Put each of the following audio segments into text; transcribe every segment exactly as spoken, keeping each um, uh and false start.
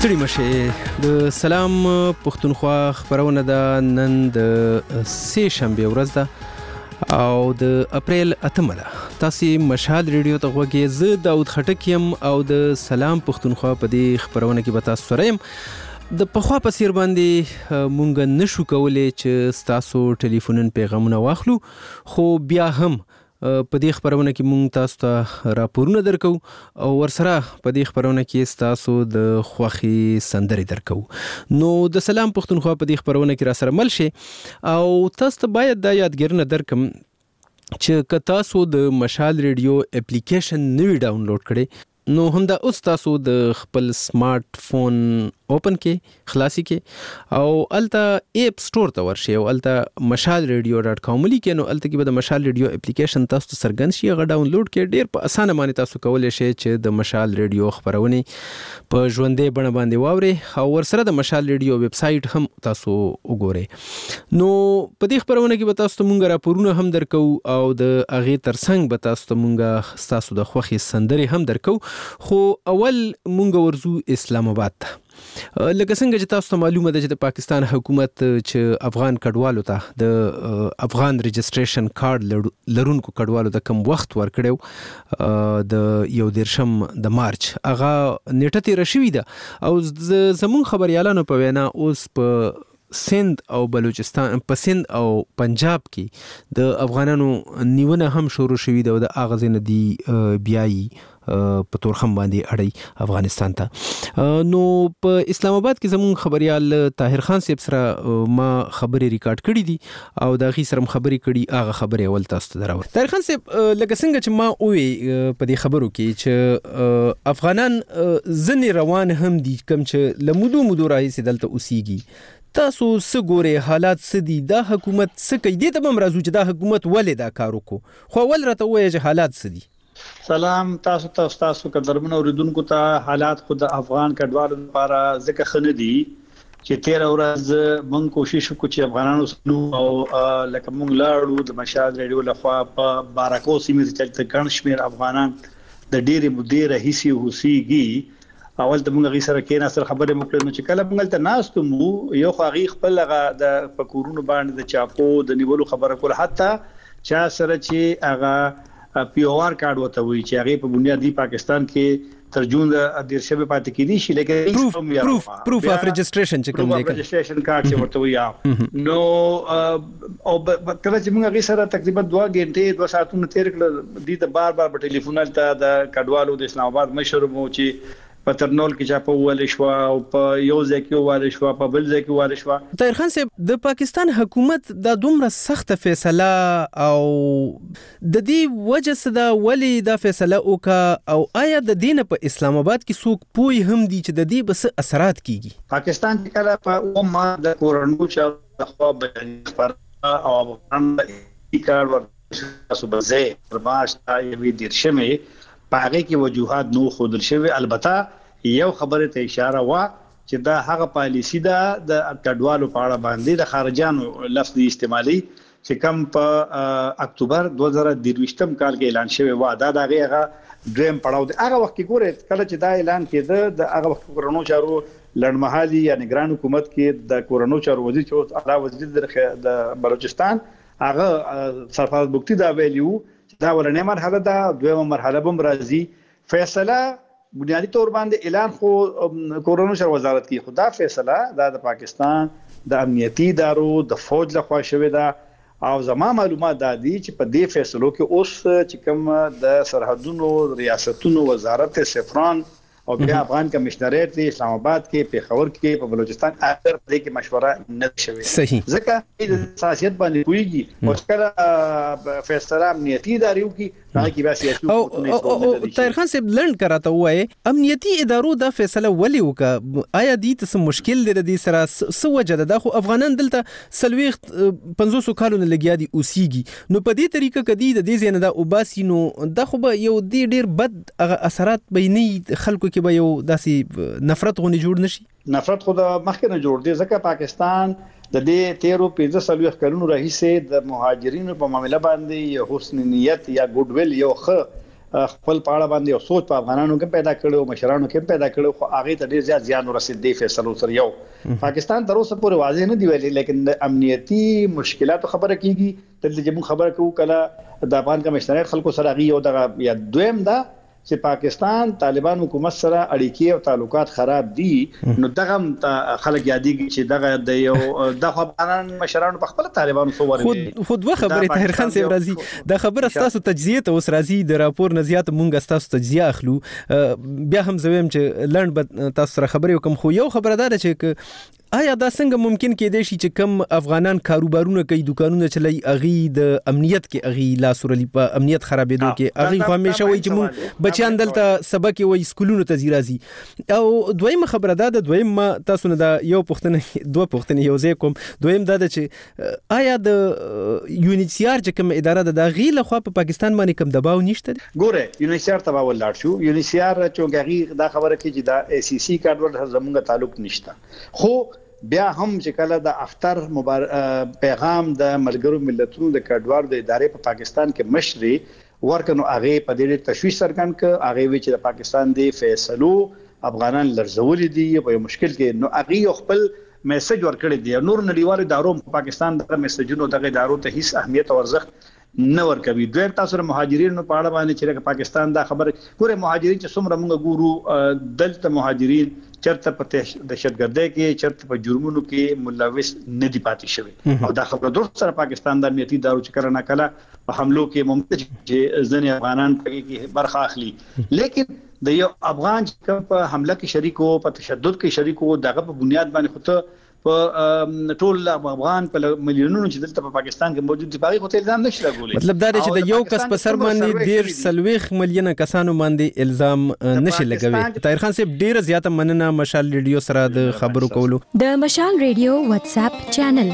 ستړي مشه د سلام پښتونخوا خبرونه د نن د سه شنبه ورځ ده او د اپریل اتمه ده. تاسو مشال ریډیو ته غوږی زه داود خټک يم او د سلام پښتونخوا په دې خبرونه کې به تاسو سره يم. د پخوا په سیر باندې مونږ نشو کولای چې تاسو ټلیفونن پیغامونه واخلو، خو بیا هم په دې خبرونه کې مونږ تاسو ته راپورونه درکو او ورسره په دې خبرونه کې تاسو د خوښي سندري درکو. نو د سلام پښتونخوا په دې خبرونه کې را سره مل شي او تاسو ته باید د یادګرنه درکم چې که تاسو د مشال ریډیو اپلیکیشن نوی ډاونلوډ کړئ نو هم دا اوس تاسو د خپل سمارټ فون اوپن کې خلاصي کې او الته اپ سٹور ته ورشي او الته مشال ریډیو ډاټ کام لیکي نو الته کې به د مشال ریډیو اپلیکیشن تاسو ته سرګن شي غو ډاونلوډ کې ډیر په اسانه باندې تاسو کولای شئ چې د مشال ریډیو خبرونه په ژوندې بڼه باندې واوري او ورسره د مشال ریډیو ویب سټ هم تاسو وګورئ. نو په دې خبرونه کې به تاسو ته مونږ راپورونه هم درکو او د اغه ترڅنګ به تاسو ته مونږ تاسو د خوخي سندري هم درکو. خو اول مونږ ورزو اسلام آباد ته. لکه څنګه چې تاسو ته معلومه ده چې د پاکستان حکومت چې افغان کډوالو ته د افغان رجسټریشن کارت لرونکو کډوالو ته کم وخت ورکړو د یو دیرشم د مارچ هغه نیټه تیر شوې ده او زمون خبريالانو په وینا اوس په سند او بلوچستان په سند او پنجاب کې د افغانانو نیونه هم شروع شوې ده او د اغاز نه دی بیاي په تورخم باندې اړي افغانستان ته. نو په اسلام آباد کې زمون خبريال طاهر خان صاحب سره ما خبري ریکارډ کړې دي او دا غي سره خبري کړي هغه خبري اول تاسو ته دراوړ. طاهر خان صاحب لکه څنګه چې ما وې په دې خبرو کې چې افغانان ځنې روان هم دي کوم چې لمودو مودو راځي دلته اوسيږي، تاسو سګوري حالات سدي دا حکومت سکه دې ته هم راځو چې دا حکومت ولې دا کار وکړو، خو ول راته وایي چې حالات سدي. سلام تاسو ته تاسو قدرمن اوریدونکو ته. حالات خود افغان کډوالو لپاره ځکه خنه دي چې تیر ورځ مونږ کوشش وکړو چې افغانانو سنو او لکه مونږ لاړو د مشال ریډیو لخوا په بارکو سیمې ته چې ګڼ شمیر افغانان د ډېرې مودې راهیسي اوسېږي. اول ته مونږ غي سره کې نه سره خبرې وکړو چې کله مونږ ته ناستو مو یو خاغي خپل د فکرونو باندې د چاپو د نیولو خبره کول، حتی چا سره چې هغه پی او آر کارت وته وي چې هغه په بنیادی پاکستان کې ترجمه د دیرشبه پاتې کیدی شي، لیکن پروف پروف اف رجسټریشن چې کوم دی رجسټریشن کارت چې ورته وي. نو او کله چې موږ غي سره تقریبا دوه غنټې دوه ساعتونه تیر کړل دي د بار بار په ټلیفون ته د کډوالو د اسلام آباد مشر مو چې په ترنول کې چا په ول شو او په یو ځای کې ول شو په بل ځای کې ول شو. طاهر خان صاحب د پاکستان حکومت د دومره سخت فیصله او د دې وجه صدا ولی دا فیصله وکا او آیا د دین په اسلام آباد کې څوک پوي هم دي چې د دې بس اثرات کیږي؟ پاکستان کې کله په اومه د کورونو چې خو به پر او افغان کار ورته صوبه پرماش ایوي دیرشمه پاره کې وجوهات نو خودل شوی. البته یو خبره ته اشاره وا چې دا هغه پالیسی ده د کډوالو په اړه باندې د خارجانو لفظ استعمالي چې کم په اکتوبر دوه هزار درویشتم کال کې اعلان شوی و. دا دغه دریم پړاو دی. هغه وخت کې ګوره کله چې دا اعلان کېده د هغه وخت کورونو چارو لړمحالي یا نگران حکومت کې د کورونو چارو وزیر چې اعلی وزیر د بلوچستان هغه سرفراز بوکتی دا ویلیو دا ولنې مرحله ده. دویمه مرحله بم راځي فیصله بنیادی طور باندې اعلان خو کورونو شر وزارت کی خدا فیصله دا د پاکستان د امنیتي ادارو د فوج لخوا شوې ده او زما معلومات دا دي چې په دې فیصلو کې اوس چې کوم د سرحدونو ریاستونو وزارت سفران او بیا افغان کمشنریت دی اسلام آباد کې پیښور کې په بلوچستان اخر دې کې مشوره نه شوي. صحیح. ځکه د سیاست باندې کویږي او کله فیصله امنیتي ادارو کې راځي کې بیا سیاسي او طاهر خان صاحب لند کراته وای امنیتي ادارو دا فیصله ولې وکا؟ آیا دې څه مشکل دی د سره څه وجه ده؟ خو افغانان دلته سلويخت پنځوس کالونه لګیا دي اوسيږي، نو په دې طریقه کدي د دې زنه دا وباسي نو دا خو به یو ډیر بد اثرات بیني خلکو کې به یو داسې نفرت غونې جوړ نشي. نفرت خو د مخکې نه جوړ دی ځکه پاکستان د دې تیرو پنځه سلويخ کلونو راهیسه د مهاجرینو په معاملې باندې یو حسن نیت یا ګډ ویل یو ښه خپل پاړه باندې او سوچ په افغانانو کې پیدا کړو مشرانو کې پیدا کړو خو هغه ته ډیر زیات زیان ورسېد دی فیصلو سره یو پاکستان تر اوسه پورې واضح نه دی ویلي لیکن امنیتي مشکلات خبره کیږي تل چې موږ خبره کوو کله د افغان کمشنریت خلکو سره غي او د یا دویم دا چې پاکستان طالبان حکومت سره اړیکې او تعلقات خراب دي نو دغه خلک یادېږي چې دغه د یو د افغان مشرانو په خپل طالبانو سو ورغلي خود خود وه خبره طاهر خان صاحب راځي د خبره تاسو تجزیه ته اوس راځي د راپور نزيات مونږ تاسو تجزیه اخلو بیا هم زویم چې لند تاسو سره خبرې وکم خو یو خبره ده چې آیا دا څنګه ممکن کېدای شي چې کم افغانان کاروبارونه کوي دکانونه چلای اغي د امنیت کې اغي لاسورلی په امنیت خرابېدو کې اغي خو همیشه وایي چې مونږ بچیان دلته سبق وایي سکولونو ته زیرازي او دویم خبره ده د دویم تاسو نه دا یو پښتنه دوه پښتنه یو ځای کوم دویم دا ده چې آیا د یونیسیار چې کوم اداره ده د غي له خوا په پاکستان باندې کوم دباو نشته ګوره یونیسیار ته ولاړ شو یونیسیار چې غي دا خبره کوي چې دا ای سی سی کارت ور زموږ تعلق نشته خو بیا هم چې کله د اختر مبار... پیغام د ملګرو ملتونو د کډوار د ادارې په پاکستان کې مشري ورکنو هغه په دې تشویش سرګن ک هغه وی چې د پاکستان دی فیصلو افغانان لرزول دي په مشکل کې نو هغه خپل میسج ورکړی دی نور نړیوال ادارو په پاکستان د میسجونو دغه ادارو ته هیڅ اهمیت او ارزښت نه ورکوي دوی تاسو سره مهاجرینو په اړه باندې چې پاکستان دا خبر پوره مهاجرین چې څومره موږ ګورو دلته مهاجرین چرته په دهشتګردۍ کې چرته په جرمونو کې ملوث نه دي پاتې شوی او دا خبره درست سره پاکستان د امنیتي ادارو چې کړه نه کله په حملو کې ممکن چې ځنې افغانان کې برخه اخلي لیکن د یو افغان چې په حمله کې شریک وو په تشدد کې شریک وو دغه په بنیاد باندې خو په ټول افغان په ملیونونو چې دلته په پاکستان کې موجود دي باغی خو ته الزام نشي راغولي مطلب دا چې د یو کس په سر باندې ډیر سلويخ مليونه کسانو باندې الزام نشي لګوي طاهر خان صاحب ډیر زیاته مننه مشال ریډیو سره د خبرو کولو د مشال ریډیو واتس اپ چینل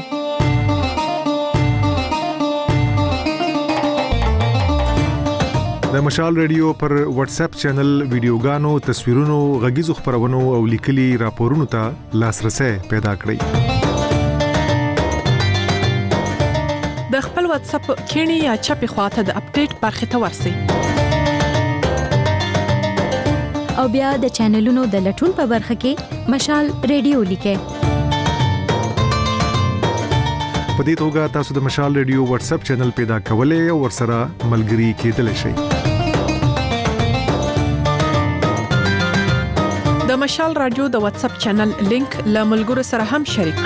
د مشال ریډیو پر واتس اپ چینل ویډیوګانو تصویرونو غږیزو خبرونو او لیکلي راپورونو ته لاسرسي پیدا کړئ د خپل واتس اپ کینی یا چپی خواته د اپډیټ برخه ته ورسئ او بیا د چینلونو د لټون په برخه کې مشال ریډیو لیکئ په دې توګه تاسو د مشال ریډیو واتس اپ چینل پیدا کولای او ورسره ملګري کېدلی شئ د مشال رادیو د واتس اپ چینل لینک له ملګرو سره هم شریک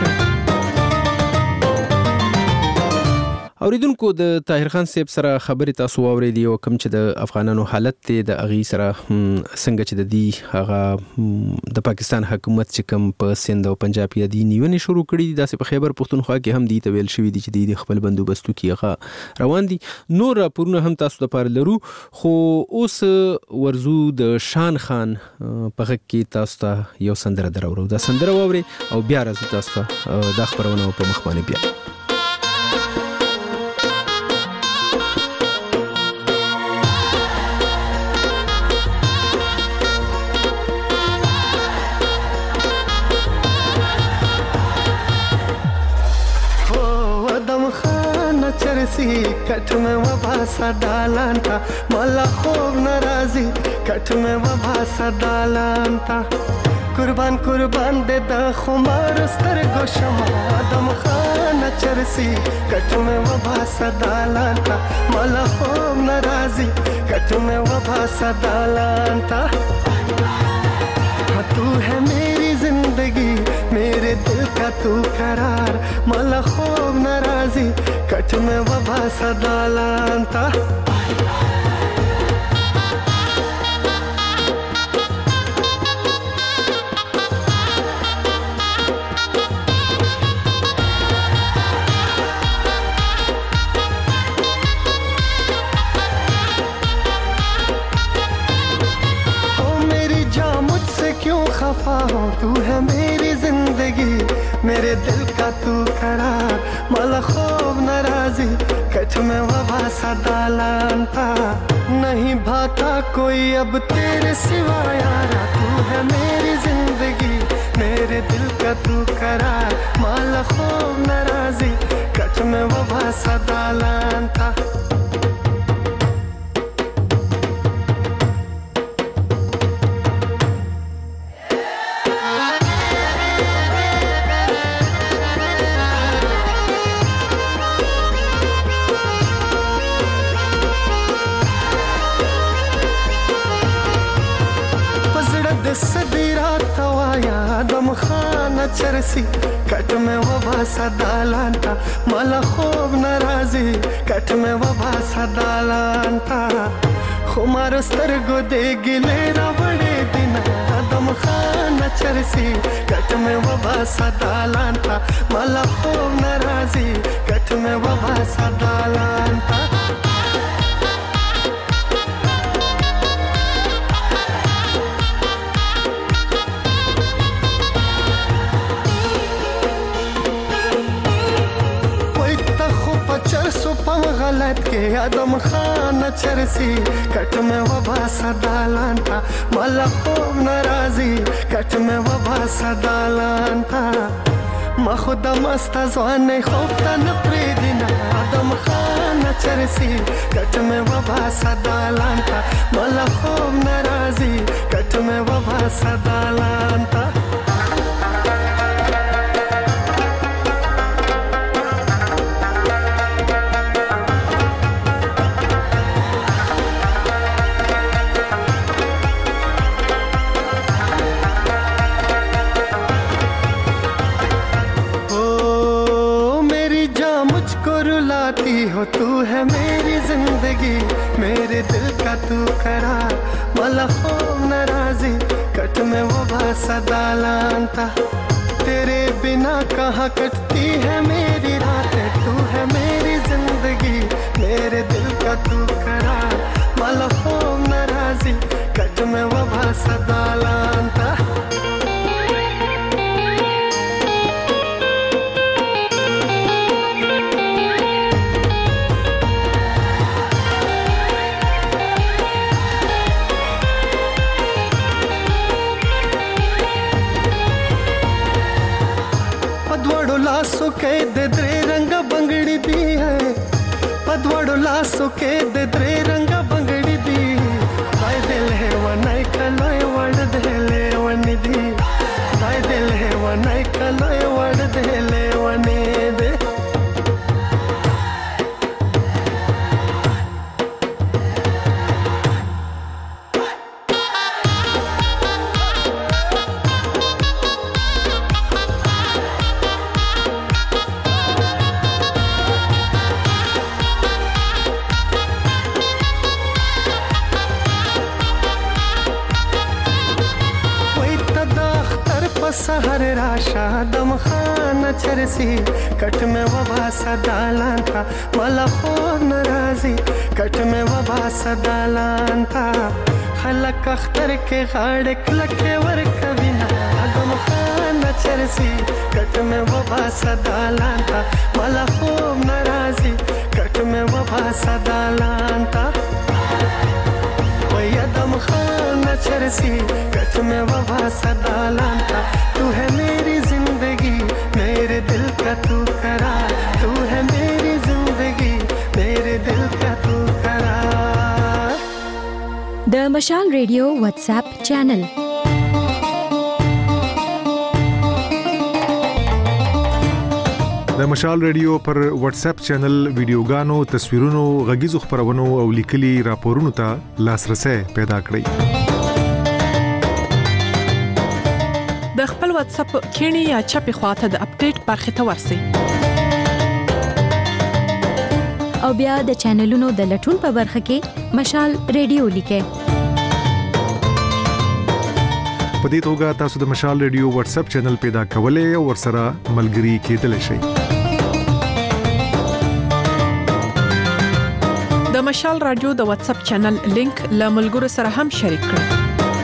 کړئ اوریدونکو د طاهر خان صاحب سره خبرې تاسو واورېدې او کوم چې د افغانانو حالت ته د اغي سره څنګه چې د دې هغه د پاکستان حکومت چې کوم په سند او پنجاب کې د نیونې شروع کړې دي داسې په خیبر پختونخوا کې هم دي ته ویل شوې دي چې د خپل بندوبستو کې هغه روان دي نور راپورونه هم تاسو لپاره لرو خو اوس ورزو د شان خان په غږ کې تاسو ته یو سندره درو دا سندره ووري او بیا راځو تاسو ته د خبرونو په مخ باندې بیا کټ مې و باسا دالان تا مالا خوب ناراضي کټ مې و باسا دالان تا قربان قربان دې د خمار سترګو شمع دم خانه چرسي کټ مې و باسا دالان تا مالا خوب ناراضي کټ مې و باسا دالان تا تو ہے میری زندگی میرے دل کا تو قرار مالا خوب ناراضی کٹ میں وبا صدالان تا تو ہے میری زندگی میرے دل کا تو قرار مالا خوب ناراضی کٹ میں وبا صدالان تھا نہیں بھاتا کوئی اب تیرے سوا یارا تو ہے میری زندگی میرے دل کا تو قرار مالا خوب ناراضی کٹ میں وبا صدالان تھا نچرسی کټ مې وبا سدالان تا مال خوب ناراضي کټ مې وبا سدالان تا خو مار سترګو دې ګلې را وړې دینا ادم خان نچرسی کټ مې وبا سدالان تا مال خوب ناراضي کټ مې وبا سدالان تا غلط کې ادم خان چرسی کټ مې وبا سدالان تا مال خوب ناراضي کټ مې وبا سدالان تا ما خود مست ځوان خوب ته نه پریدینا ادم خان چرسی کټ مې وبا سدالان تا مال خوب ناراضي کټ مې وبا سدالان تا हो तू है मेरी जिंदगी मेरे दिल का तू करार मला खूब नाराजी कट में वो सदालान था तेरे बिना कहाँ कटती है मेरी रातें तू है मेरी जिंदगी मेरे दिल का तू करार मला खूब नाराजी कट में वो सदालान था लासो के दे द्रे रंग बंगड़ी दी है पदवड़ो लासो के दे द्रे रंग बंगड़ी दी दाय दिल है वनाई कलोय वड़ दे ले वनी दी दाय दिल है वनाई कलोय वड़ दे ले वनी दे सहर राशा दम खान चरसी कट में वबा सदालान था मला खूब नाराजी कट में वबा सदालान था खलक अख्तर के गाड़े क्लके वर कविना दम खान चरसी कट में वबा सदालान था मला खूब नाराजी कट में वबा सदालान था दम खान चरसी कट में वबा सदालान था तू है मेरी जिंदगी मेरे दिल का तू करार तू है मेरी जिंदगी मेरे दिल का तू करार द Mashaal radio WhatsApp channel د مشال ریډیو پر واتس اپ چینل ویډیوګانو تصویرونو غږیزو خبرونو او لیکلي راپورونو ته لاسرسي پیدا کړئ د خپل واتس اپ کینی یا چپی خواته د اپډیټ برخه ته ورسئ او بیا د چینلونو د لټون په برخه کې مشال ریډیو لیکئ په دې توګه تاسو د مشال ریډیو واتس اپ چینل پیدا کولای او ورسره ملګري کېدلی شئ د مشال رادیو د واتس اپ چینل لینک له ملګرو سره هم شریک کړئ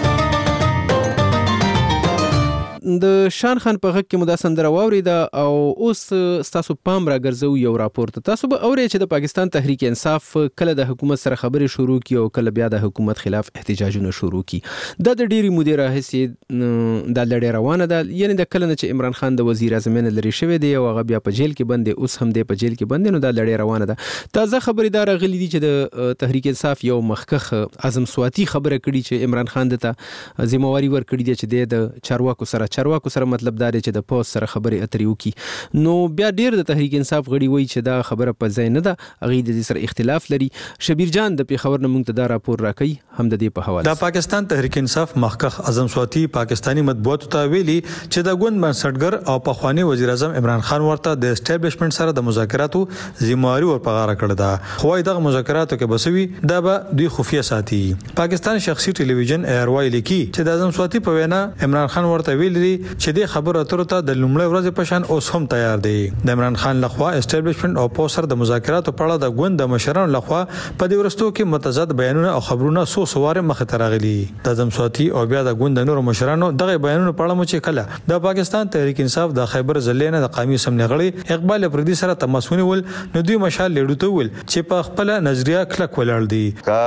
د شان خان په غږ کې مدا سندره واوریده او اوس تاسو پام راګرځو یو راپور ته تاسو به اورئ چې د پاکستان تحریک انصاف کله د حکومت سره خبرې شروع کی او کله بیا د حکومت خلاف احتجاجونه شروع کی د ډېری مودې راهسي د لړۍ روانه ده یعنی د کله چې عمران خان د وزیر اعظم نه لري شوی دی او هغه بیا په جیل کې بند اوس هم دی په جیل کې بند نو د لړۍ روانه ده تازه خبردار غلي دي چې د تحریک انصاف یو مخکخ اعظم سواتی خبره کړي چې عمران خان دته ذمہواری ور کړی دی چې د چارواکو سره چارواکو سره مطلب دا دی چې د پوس سره خبرې اترې وکي نو بیا ډیر د تحریک انصاف غړي وایي چې دا خبره په ځای نه ده هغه د دې سره اختلاف لري شبیر جان د پیښور نه مونږ ته دا راپور راکړي هم د دې په حواله د پاکستان تحریک انصاف مخکخ اعظم سواتی پاکستانی مطبوعاتو ته ویلي چې د ګوند بنسټګر او پخوانی وزیر اعظم عمران خان ورته د اسټابلیشمنت سره د مذاکراتو ذمہواری ورپغاړه کړې ده، خو دغه مذاکراتو کې بسوي دا به دوی خفیه ساتي. پاکستان شخصي ټلویزیون ایر وای لیکي چې د اعظم سواتی په وینا عمران خان ورته ویلي چې د خبرو اترو ته د لومړۍ ورځې په شان اوس هم تیار دی. د عمران خان لخوا اسټابلیشمنت او پوسر د مذاکراتو په اړه د ګوند د مشرانو لخوا په دې ورستو کې متضاد بیانونه او خبرونه سو سواره مخ ته راغلي. د اعظم سواتی او بیا د ګوند د نورو مشرانو دغه بیانونه په اړه مو چې کله د پاکستان تحریک انصاف د خیبر ضلع د قومي سمنې غړي اقبال افریدي سره تماس ونیول نو دوی مشال لیډو ته ول چې په خپل نظریه کلک ولاړ دي. کا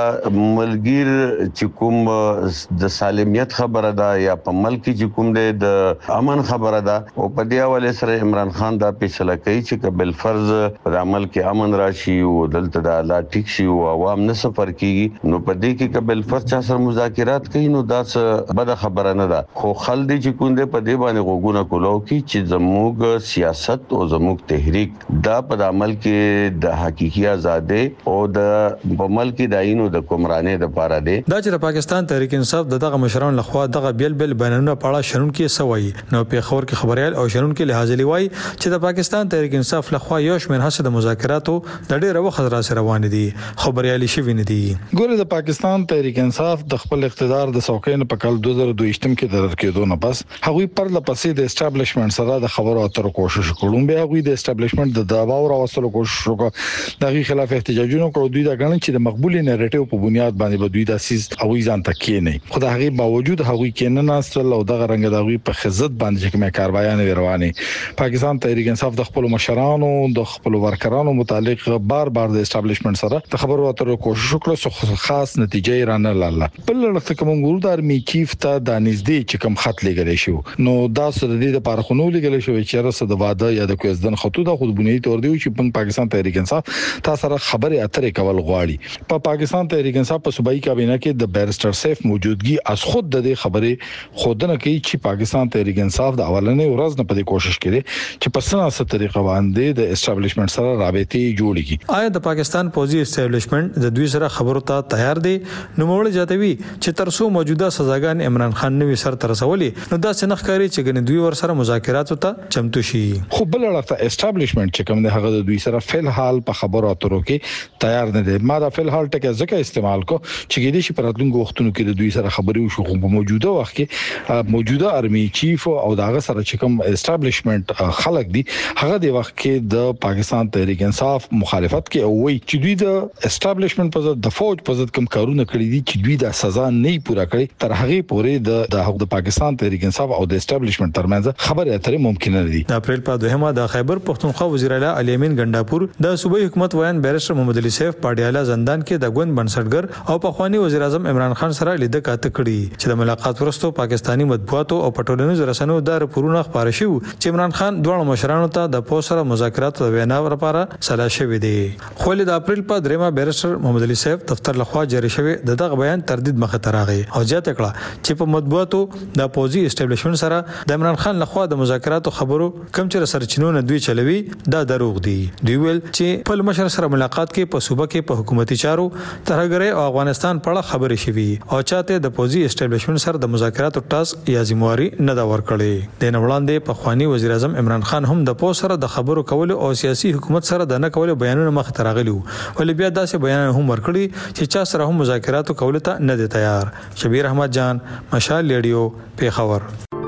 ملګر چې کوم د سالمیت خبره ده یا په ملک چې کوم د امن خبره ده او په دې حواله سره عمران خان دا فیصله کوي چې قبل فرض په عمل کې امن راشي او دلته د الله ټیک شي او عوام نه سفر کیږي نو په دې کې قبل فرض چا سره مذاکرات کوي نو دا څه بد خبره نه ده، خو خل دي چې کوم دې په دې باندې غوګونه کولو کې چې زموږ سیاست او زموږ تحریک دا په عمل کې د حقيقي آزادۍ او د په ملک د عینو د کومرانې د پاره دي. دا چې د پاکستان تحریک انصاف دغه مشران لخوا دغه بیل بیل بیانونه پاړه شرون کې سوي نو په خبر کې خبريال او شرون کې لحاظ لوي چې د پاکستان تحریک انصاف لخوا یو شمېر هڅه د مذاکراتو د ډېر وخت راځي روان دي خبريالي شوی نه دي. ګوره د پاکستان تحریک انصاف د خپل اقتدار د څوکۍ په کال دوه زره دوه ختم کې درر کېدو نه بس هغوی پر لپسې د اسټابلیشمنت سره د خبرو اترو کوشش کړو، به هغوی د اسټابلیشمنت د دباو راوستلو کوشش وکړ، دغه خلاف احتجاجونه کړو. دوی دا غواړي چې د مقبول نریټیو په بنیاد باندې به دوی د اساس هغوی ځان تکې نه خو د هغه باوجود هغوی کې نه ناستل او دغه رنګ د هغوی په خزت باندې کومه کاروایانه روانه. پاکستان تحریک انصاف د خپل مشرانو د خپل ورکرانو متعلق بار بار د اسټابلیشمنت سره د خبرو اترو کوشش وکړه، خاص نتیجه رانه لاله. بل لړ کوم ګورو د ارمی چیف ته د نږدې چې کوم خط لګل شو نو دا سره د لپاره خونو لګل شو چې رسد د واده یا د کوزدن خطو د خود بنیادی تور دی چې په پاکستان تحریک انصاف تاسو سره خبره اترې کول غواړي. په پاکستان تحریک انصاف په صوبایي کابینه کې د بیرستر سیف موجودګي از خود د خبرې خودنه کوي چې پاکستان تحریک انصاف د اولنې ورځ نه په کوشش کړي چې په سناسه طریقه باندې د اسټابلیشمنت سره رابطې جوړ کړي. آیا د پاکستان پوزي اسټابلیشمنت د دوی سره خبرو ته تیار دی؟ نو موږ جاتوي چې ترسو موجوده سزاګان عمران خان نوي سر تر رسولي نو دا څنګه ښکاري چې ګنې دوی ور سره مذاکرات ته چمتو شي. خو بل اړخ اسټابلیشمنت چې کوم د هغه د دوی سره فل حال په خبرو اترو کې تیار نه دی. ما دا فل حال ټکه ځکه استعمال کو چې د شي پراتلونکو وختونو کې د دوی سره خبرې وشو، خو په موجوده وخت کې موجوده ارمی چیف او داغه سره چې کوم اسټابلیشمنت خلک دي هغه د وخت کې د پاکستان تحریک انصاف مخالفت کې او وی چې دوی د اسټابلیشمنت په ضد د فوج په ضد کوم کارونه کړی دي چې دوی د سزا نه پوره کړی تر هغه پورې د د پاکستان تحریک انصاف او د اسټابلیشمنت ترمنځ خبرې اترې ممکن نه دي. د اپریل په دوهمه د خیبر پختونخوا وزیر اعلی علي امین ګنداپور د صوبایي حکومت ویان بیرسټر محمد علي سیف پاډیاله زندان کې د ګوند بنسټګر او پخوانی وزیر اعظم عمران خان سره لیدل کاته کړي چې د ملاقات وروسته پاکستانی مطبوعاتو او پټولنیزو رسنیو د راپورونو خبره شو چې عمران خان دوه مشرانو ته د پوسره مذاکرات وینا لپاره سلا شوی دی. خو د اپریل په دریمه بیرسټر محمد علي سیف دفتر لخوا جاری شوی د دغه بیان تردید مخه تراغي او ځات کړه چې په مطبوعاتو د پوزي اسټابلیشمنت سره د عمران خان لخوا د مذاکراتو خبرو کم چې سرچینونه دوی چلوي دا دروغ دي. دوی ویل چې په مشر سره ملاقات کې په صوبه کې په حکومتي چارو ترهګرۍ او افغانستان په اړه خبرې شوي او چاته د پوزي اسټابلیشمنت سره د مذاکراتو ټاسک یا ذمہواری نه دا ورکړي. د نوړاندې په خواني وزیر اعظم عمران خان هم د پوز سره د خبرو کولو او سیاسي حکومت سره د نه کولو بیانونه مخ ته راغلي ولې بیا داسې بیان هم ورکړي چې چا سره هم مذاکراتو کولو ته نه دي تیار. شبیر احمد جان، مشال ریډیو، پیښور.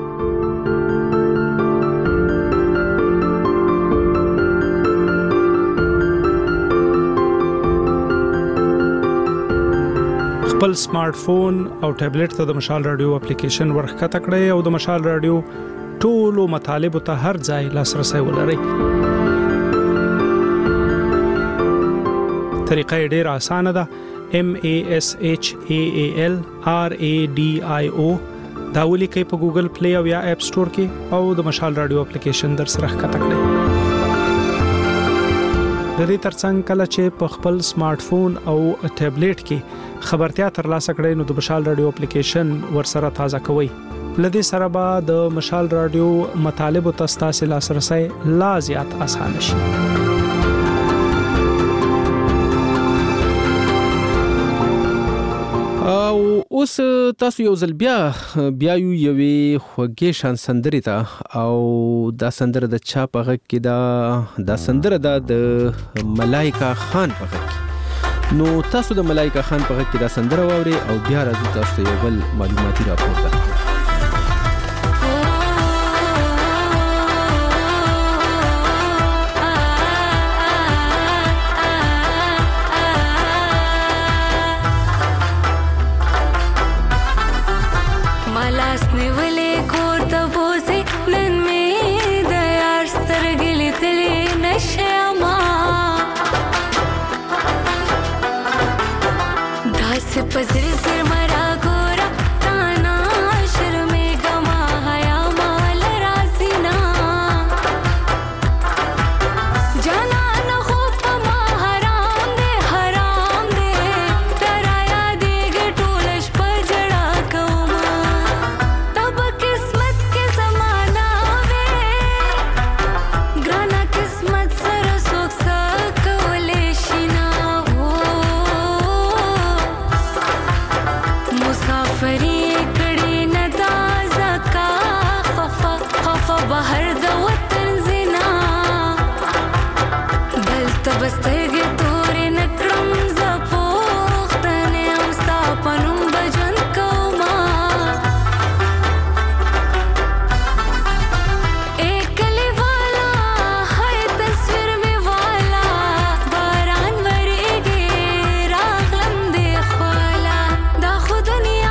خپل سمارټ فون او ټابلیټ ته د مشال رادیو اپلیکیشن ورخکته کړئ او د مشال رادیو ټولو مطالبه ته هر ځای لاسرسي ولرئ. طریقه ډیره اسانه ده. M A S H A A L R A D I O دا ولیکئ په ګوګل پلی او یا اپ سٹور کې او د مشال رادیو اپلیکیشن در سره ښکته کړئ. د دې ترڅنګ کله چې په خپل سمارټ فون او ټابلیټ کې خبرتیا ترلاسه کړئ نو د مشال رادیو اپلیکیشن ورسره تازه کوئ. لدې سره به د مشال رادیو مطالب او تاسو لاسرسي لا زیات اسانه شي. او اوس تاسو یو ځل بیا بیا یو یوې خوږې شان سندرې ته او دا سندره د چا په غږ کې دا دا سندره دا د ملایکا خان په غږ کې. نو تاسو د ملایکا خان په غږ کې دا سندره واورئ او بیا راځو تاسو ته یو بل معلوماتي راپور ده. पजरे सिर मरा गोरा ताना शर्मे गमा हया माल रासीना जाना न हो पमा हराम दे हराम दे डराया देगे टोलश पर जड़ा कौमा तब किस्मत के जमाना वे ग्राना किस्मत सर सोख सकवले शिना मुसाफरी कड़ी न ताज़ा का खफा खफा बाहर द वतन जिना बल तबस्तगे तोरे नक्रम ज़पोख्तने हमस्ता पनुम बजन कौमा एक कली वाला है तस्वीर में वाला बारान वरेगे रागलम दे ख्वाला दा खुद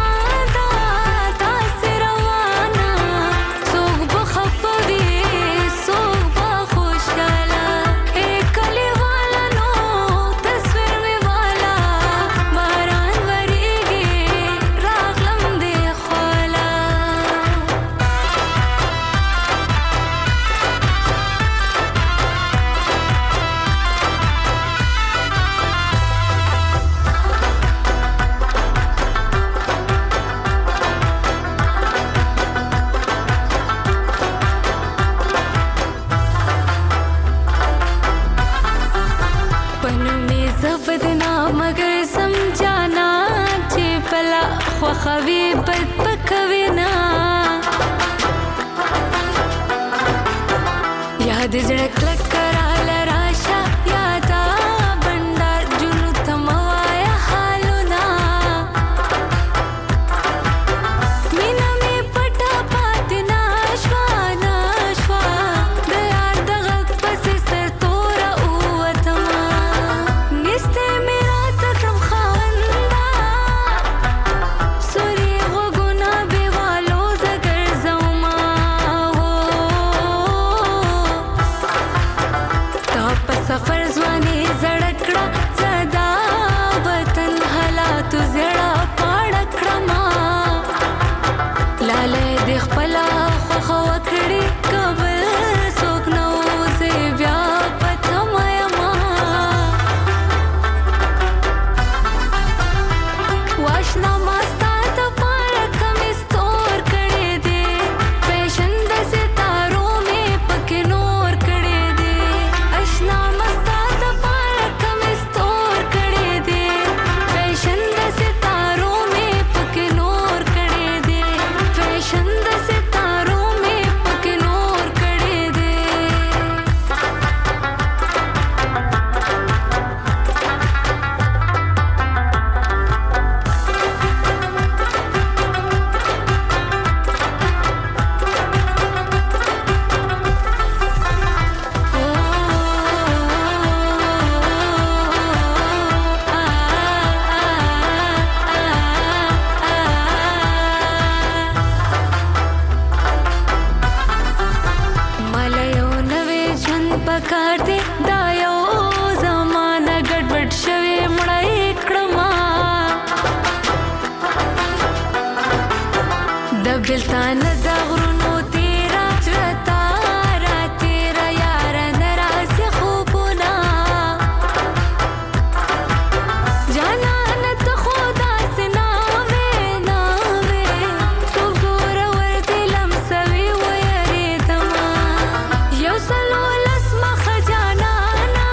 खवी बद पकविना याद जड़क लग कराल राशा यादा बंडार जुनू थमवाया हालुना मीना में पटा पातना श्वाना श्वा दयार दगक पसे सर तोरा उवतमा निस्ते मेरा तकम खावंदा सफर ज़वानी ज़ड़कड़ा ज़दा वतन हला तु ज़ड़ा पाड़कड़ा माँ लाले देख पला ख़ो वकड़ी कबल सोकनो से व्यापत माया माँ वाशना मास्ता तो पारक में स्टोर करे दे फैशन दसे तारों में पके नोर करे दे अशना बिल्तान दगरुनो तेरा तारा तेरा यार नराज खूबना जाना न तो खुदा से नावे नावे सुगोर वर दिलम सवी वयरे दमा योसलो लस्म खजाना ना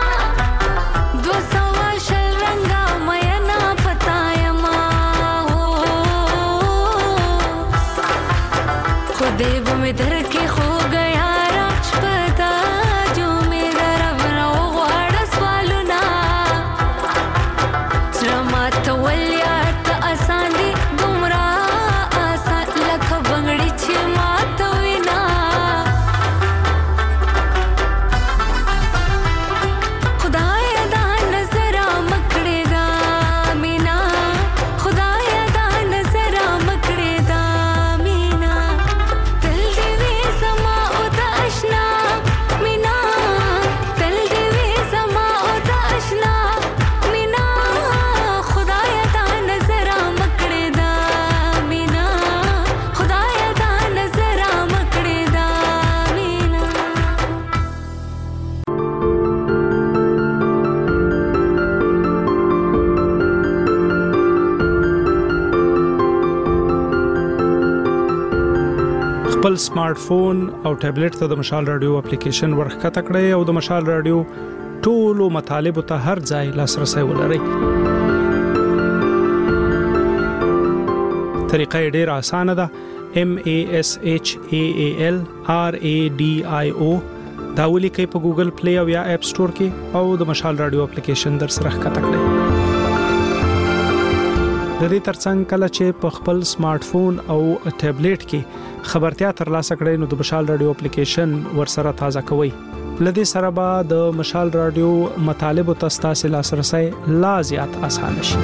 दो सवा शल रंगा मयना पतायमा हो ماتول یار ته آسان دي دومره آسان لکه بنګړي چې ماتوینا خدای دا نظر مکړې دا مینا خدای دا نظر مکړې دا مینا تل دې وې زما او د آشنا مینا تل دې وې زما او د آشنا مینا خدای دا نظر مکړې دا مینا خدای دا نظر مکړې دا مینا خپل سمارټ فون او ټابلیټ ته د مشال رادیو اپلیکیشن ورخکته کړئ او د مشال رادیو ټولو مطالب ته هر ځای لاسرسي ولرئ. طریقه یې ډېره اسانه ده. M A S H A A L R A D I O دا ولیکئ په ګوګل پلی او یا اپ سٹور کې او د مشال رادیو اپلیکیشن در سره ښکته کړئ. د دې ترڅنګ کله چې په خپل سمارټ فون او ټابلیټ کې خبرتیا ترلاسه کړئ نو د مشال رادیو اپلیکیشن ورسره تازه کوئ. لدې سره به د مشال رادیو مطالب او تاسو لاسرسي لا زیات اسانه شي.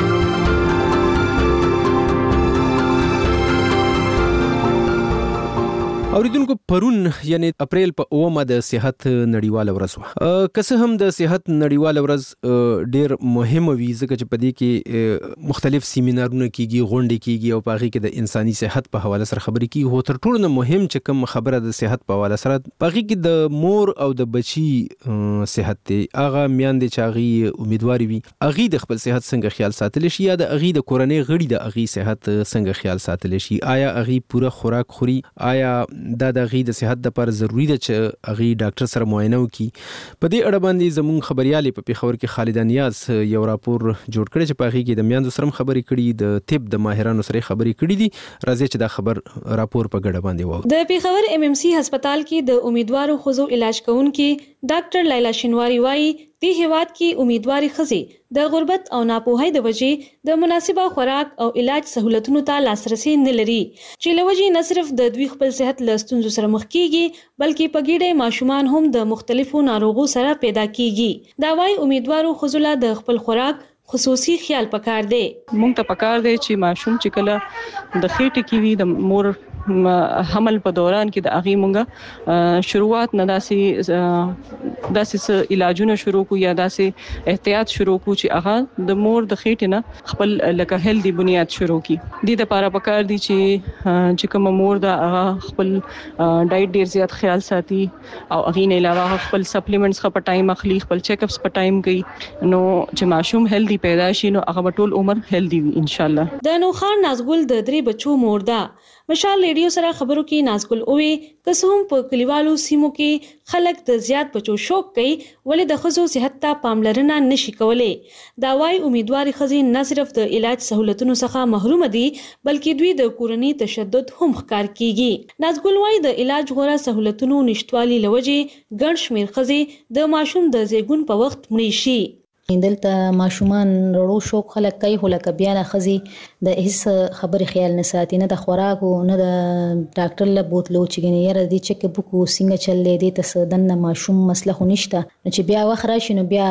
اوریدونکو پرون یعنی اپریل په اومه د صحت نړیواله ورځ و. که څه هم د صحت نړیواله ورځ ډیر مهمه وي ځکه چې په دې کې مختلف سیمینارونه کیږي غونډې کیږي او په هغه کې د انساني صحت په حواله سره خبرې کیږي. هو تر ټولو مهم چې کوم خبره د صحت په حواله سره په هغه کې د مور او د بچي صحت دی. هغه میاندې چې هغه امیدواري وي هغه د خپل صحت څنګه خیال ساتل شي یا د هغه د کورنۍ غړي د هغه صحت څنګه خیال ساتل شي. آیا هغه پوره خوراک خوري؟ آیا دا د غي د صحت لپاره ضروری ده چې غي ډاکټر سره معاینه وکړي؟ په دې اړه باندې زموږ خبريالي په پیښور کې خالد نیاز یو راپور جوړ کړی چې په هغه کې د میاندو سره خبرې کړي د طب د ماهرانو سره خبرې کړي دي. راځي چې دا خبر راپور په ګډه باندې وو. د پیښور ایم ایم سی هسپتال کې د امیدوارو خزو علاج کوونکي ډاکټر لیلا شینواری وايي د هیواد کې امیدواري خزي د غربت او ناپوهۍ د وجې د مناسبه خوراک او علاج سہولتونو ته لاسرسي نه لري چې لوجې نه صرف د دوی خپل صحت له ستونزو سره مخ کیږي بلکې په ګډه ماشومان هم د مختلفو ناروغو سره پیدا کیږي. دا وايي امیدوارو خزو له د خپل خوراک خصوصي خیال پکار دی. مونږ ته پکار دی چې ماشوم چې کله د خېټې کې وي د مور حمل په دوران کې د اغي مونږه شروعات نه داسي داسي علاجونه شروع کو یا داسي احتیاط شروع کو چې هغه د مور د خېټې نه خپل لکه هیلدي بنیاد شروع کی. د دې لپاره پکار دی چې چې کوم مور دا هغه خپل ډایټ ډیر زیات خیال ساتي او اغي نه علاوه خپل سپلیمنټس په ټایم اخلي خپل چیک اپس په ټایم کوي نو چې ماشوم هیلدي پیدا شي نو هغه ټول عمر هیلدي وي ان شاء الله. د نوخان نازګل د درې بچو مور ده. مشال ریډیو سره خبرو کې نازګل اوې قسم په کلیوالو سیمو کې خلک د زیات بچو شوق کوي ولې د خزو صحت ته پاملرنه نشي کولای. دا وايي امیدواري خزي نه صرف د علاج سہولتونو څخه محروم دي بلکې دوی د کورنۍ تشدد هم ښکار کیږي. نازګل وايي د علاج غوړه سہولتونو نشټوالي لوجې ګڼ شمیر خزي د ماشوم د زیږون په وخت مړي شي. دلته ماشومان وړو شوق خلک کوي خو لکه بیا نه خزي د هیڅ خبرې خیال نه ساتي نه د خوراک او نه د ډاکټر له بوتلو چې ګنې یره دي چک بوکو څنګه چلې دي تاسو دنه ماشوم مسله خو نشته چې بیا وخت راشي نو بیا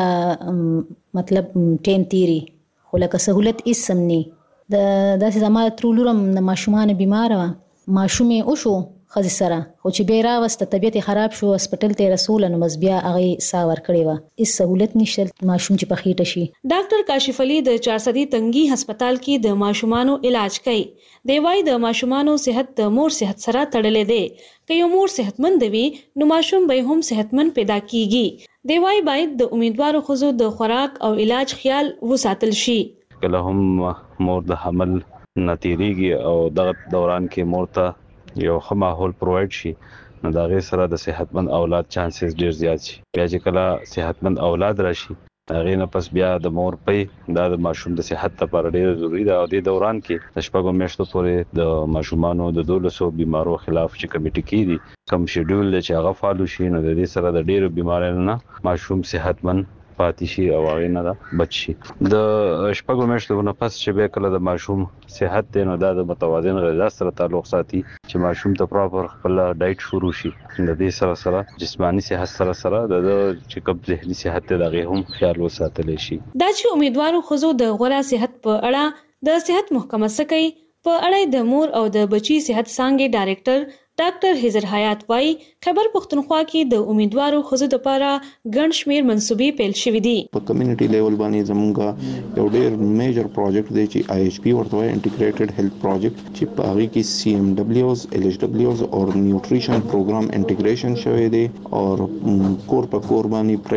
مطلب ټیم تیری خو لکه سہولت اسمني د داسې زماره ترولورم د ماشومان بیمار ماشومې او شو خزي سره خو چې بیا راوسته طبيعت خراب شو هسپټل ته رسول نو بس بیا هغه ساور کړی و هیڅ سہولت نشته ماشوم چې په خېټه شي. ډاکټر کاشف علي د چارسدي تنګي هسپتال کې د ماشومانو علاج کوي. دی وايي د ماشومانو صحت د مور صحت سره تړلې دی. که یو مور صحتمند وي نو ماشوم به هم صحتمند پیدا کیږي. دی وايي باید د امیدوارو خزو د خوراک او علاج خیال وساتل شي. کله هم مور د حمل نتیریږي او د دوران کې مور ته یو ښه ماحول پرووایډ شي نو دا غي سره د صحتمند اولاد چانسز ډیر زیات شي. بیا چې کله صحتمند اولاد راشي هغه نه پس بیا د مور په دا د ماشوم د صحت لپاره ډیر ضروری ده او د دوران کې د شپږو میاشتو پورې د ماشومانو د دولسو بیمارو خلاف چې کمیټه کیږي کم شیډول چې هغه فالو شي نو د دې سره د ډیرو بیمارانو نه ماشوم صحتمند پاتې شي او هغه نه دا بچ شي. د شپږو میاشتو نه پس چې به کله د ماشوم صحت دی نو دا د متوازن غذا سره تعلق ساتي چې ماشوم ته پراپر خپل ډایټ شروع شي. د دې سره سره جسمانی صحت سره سره د چې کوم ذهني صحت ته دغه هم خیال وساتل شي. دا چې امیدوارو خزو د غوړه صحت په اړه د صحت محکمه سکی په اړه د مور او د بچي صحت څنګه ډایریکټر ډاکټر هزر حیات وای خبر پښتونخوا کې د امیدوارو خزو لپاره ګڼ شمیر منسوبې پیل شوې دي. په کمیونټي لیول باندې زمونږ یو ډېر میجر پروجیکټ دی چې آی ایچ پی ورته انټیګریټډ هیلث پروجیکټ چې په هغه کې سی ایم ډبلیوز ال ایچ ډبلیوز او نیوټریشن پروګرام انټیګریشن شوی دی او کور په کور باندې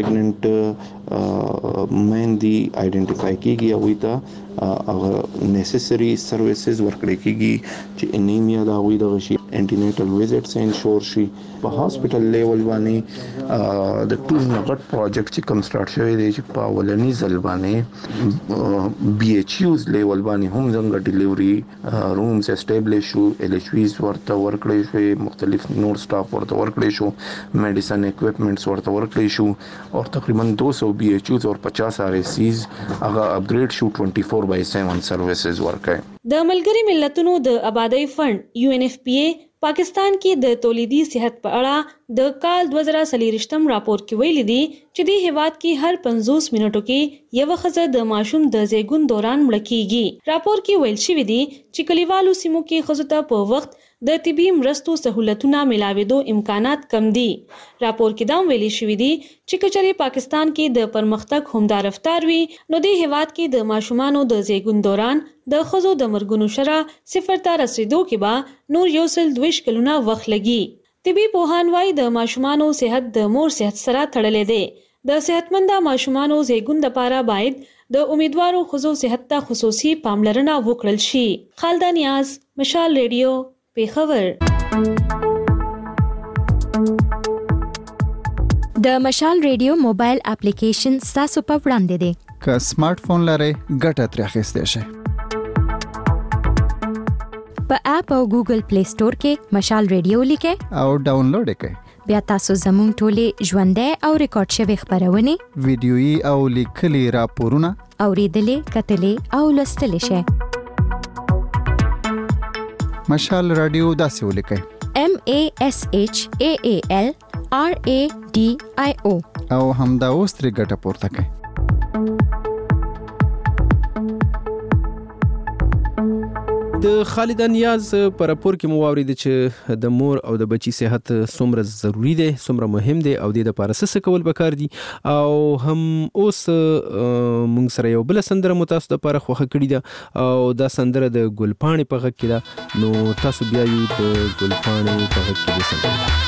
پریګننټ مین دی آئیډنټیفای کیږي او ایته هغه نیسیسری سرویسز ورکړي کیږي چې انیمیا دا وي د غشي انټینیټل وزټس انشور شي. په هاسپټل لیول باندې د ټول نغټ پروجیکټ چې کوم سٹارټ شوی دی چې په ولنی ځل باندې بي ایچ یوز لیول باندې هم څنګه ډیلیوري رومز اسټابلیش شو، ال ایچ ویز ورته ورکړي شو، مختلف نور سټاف ورته ورکړي شو، میډیسن اکوپمنټس ورته ورکړي شو او تقریبا دو سو بي ایچ یوز او پچاس آر ایس سیز هغه اپګریډ شو چوبیس بای سیون سرویسز ورکړي. د ملګری ملتونو د آبادی فند یو ان ایف پی اے پاکستان کې د تولیدي صحت په اړه د کال دوه زره څلور راپور کې ویلي دي چې د هیواد کې هر پنځوس منټو کې یو ښځه د ماشوم د زیږون دوران مړه کیږي. راپور کې ویل شوی دی چې کلیوالو سیمو کې ښځو ته په وخت د طبي مرستو سہولتونه ملاوېدو امکانات کم دي. راپور کې دا ویلي شوی دی چې کچري پاکستان کې د پرمختګ همدا رفتار وي نو د هیواد کې د ماشومانو د زیږون دوران د ښځو د مرګونو شرح صفر ته رسیدو کې به نور یو سل دویش کلونه وخت لګي. طبي پوهان وايي د ماشومانو صحت د مور صحت سره تړلې دی. د صحتمند ماشومانو زیږون لپاره باید د امیدوارو ښځو صحت ته خصوصي پاملرنه وکړل شي. خالده نیاز، مشال ریډیو، پیښور. د مشال ریډیو موبایل اپلیکیشن تاسو په وړاندې دی. که سمارټ فون لرئ ګټه ترې اخیستی شئ. په اپ او ګوګل پلی سٹور کې مشال ریډیو لیکئ او ډاونلوډ کړئ. بیا تاسو زموږ ټولې ژوندۍ او ریکارډ شوي خبرونه، ویډیويي او لیکلي راپورونه اوریدلې، کتلې او لوستلې شئ. مشال رادیو داسې ولیکئ: M A S H A A L R A D I O او همدا اوس ترې ګټه پورته کړئ. د خالد نیاز پر راپور کې مو واورید چې د مور او د بچي صحت څومره ضروری دی، څومره مهم دی او د لپاره څه کول پکار دي. او هم اوس موږ سره یو بل سندره متاسو لپاره خوښه کړې ده او دا سندره د ګلپاڼې په غږ کې ده. نو تاسو بیا یو د ګلپاڼې په غږ کې د سندره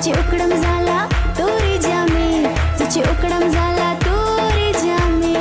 چې وکړم زالا تورې جامې چې وکړم زالا تورې جامې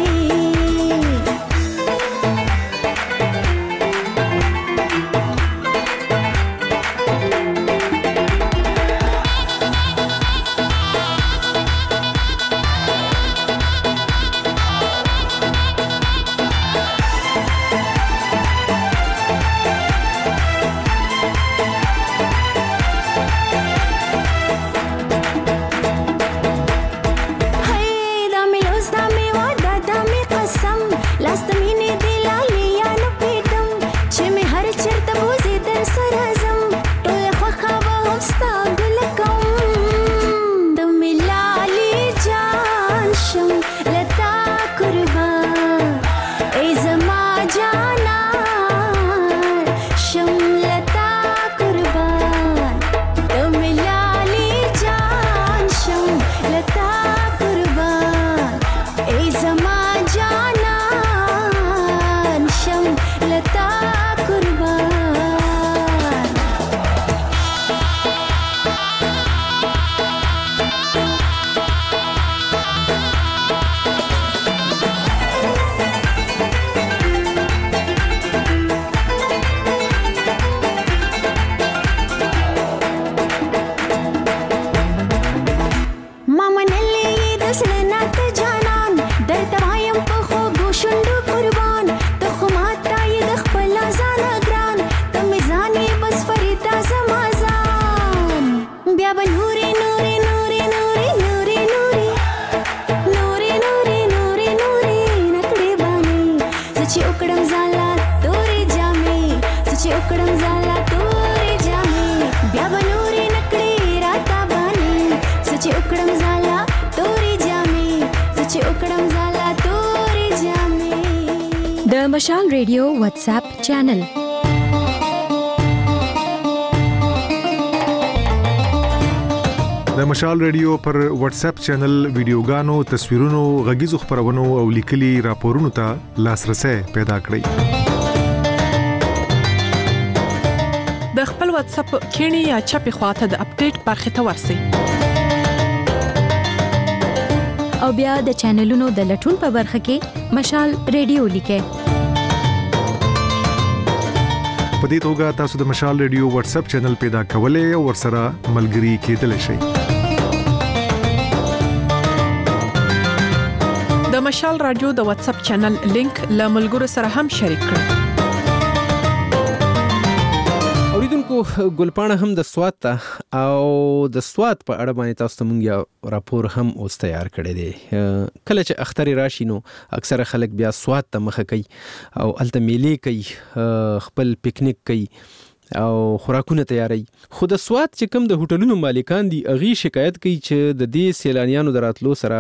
د مشال ریډیو واتس اپ چینل د مشال ریډیو پر واتس اپ چینل ویډیوګانو تصویرونو غږیزو خبرونو او لیکلي راپورونو ته لاسرسي پیدا کړئ د خپل واتس اپ کینی یا چپی خواته د اپډیټ برخه ته ورسی او بیا د چینلونو د لټون په برخه کې مشال ریډیو لیکه په دې توګه تاسو د مشال ریډیو واتس اپ چینل پیدا کولای او ورسره ملګري کېدلی شئ د مشال رادیو د واتس اپ چینل لینک له ملګرو سره هم شریک کړئ اوریدونکو ګلپاڼه هم د سواد ته او د سواد په اړه باندې تاسو ته مونږ یو راپور هم اوس تیار کړی دی کله چې اختر راشي نو اکثره خلک بیا سواد ته مخه کوي او الته میلې کوي خپل پکنیک کوي او خوراکونه تیاری خو د سواد چې کوم د هوټلونو مالکان دي اغي شکایت کوي چې د دې سیلانیانو دراتلو سره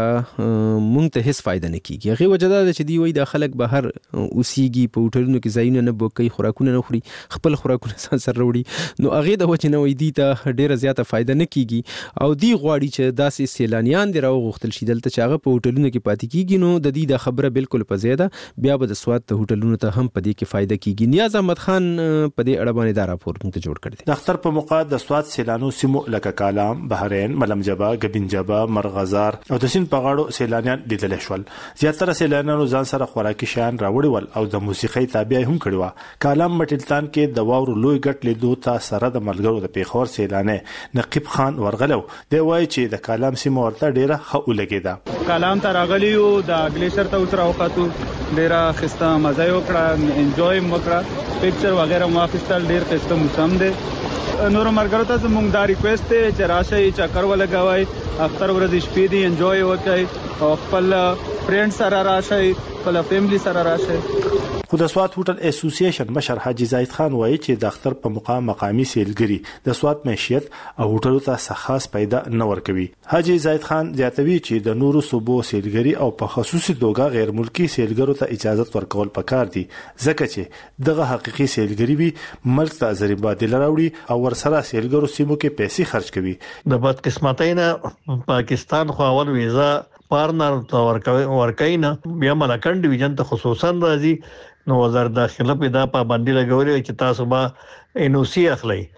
مونږ ته هیڅ فائدہ نه کیږي هغه وجه دا چې دی وای د خلک بهر اوسېږي په هوټلونو کې ځایونه نه بوکي خوراکونه نه خوري خپل خوراکونه ځان سره وړي نو هغه د وجه نه وای دي ته ډیره زیاته فائدہ نه کیږي او دی غواړي چې داسې سیلانیان دی راو غختل شي دلته چې هغه په هوټلونو کې پاتې کیږي نو د دې د خبره بالکل په زیاده بیا به د سواد ته هوټلونو ته هم په دې کې فائدہ کیږي نیاز احمد خان په دې اړه باندې دا راپور ته جوړ کړی د اختر په موقع د سواد سیلانو سیمو لکه کالام، بحرین، ملمجبه، گبینجبه، مرغزار او د سین په غاړو سیلانیان لیدل شول. زیاتره سیلانیانو ځان سره خوراکي شیان راوړي ول او د موسیقي تابع هم کړي و. کالام مټلتان کې د واورو لوی ګټ لیدو ته سره د ملګرو د پیښور سیلانه نقیب خان ورغلو دی وایي چې د کالام سیمه ورته ډیره ښه ولګیده. کالام ته راغلیو د ګلیشر ته اوس راوخاتو ډیره خسته مزه وکړه انجوای وکړه پکچر وغیرہ واخیستل ډیر خسته موسم دی. نور مرګرو ته زموږ دا ریکوست دی چې راشي چکر ولګوي اختر ورځ شپې دی انجوای وکړي او خپل فرند سره راشي خپل فیملی سره راشي. خو د سواد هوټل اسوسییشن مشر حاجی زاید خان وایي چې د اختر په مقام مقامی سیلګری د سواد معیشت او هوټلو ته خاص پیدا نه ورکوي. حاجی زاید خان زیاتوي چې د نورو صوبو سیلګری او په خصوصي توګه غیر ملکی سیلګرو ته اجازه ورکول پکار دي ځکه چې دغه حقيقي سیلګری وي ملک ته زری بادل راوړي او ورسره سیلګرو سیمو کې پیسې خرج کوي. د بدقسمتۍ نه پاکستان خو اول ویزا پارنر ته ورکوي نه بیا ملکن ډیویژن ته خصوصا راځي نو وزارت داخله په دا پابندي لګولې چې تاسو به ان او سی اخلي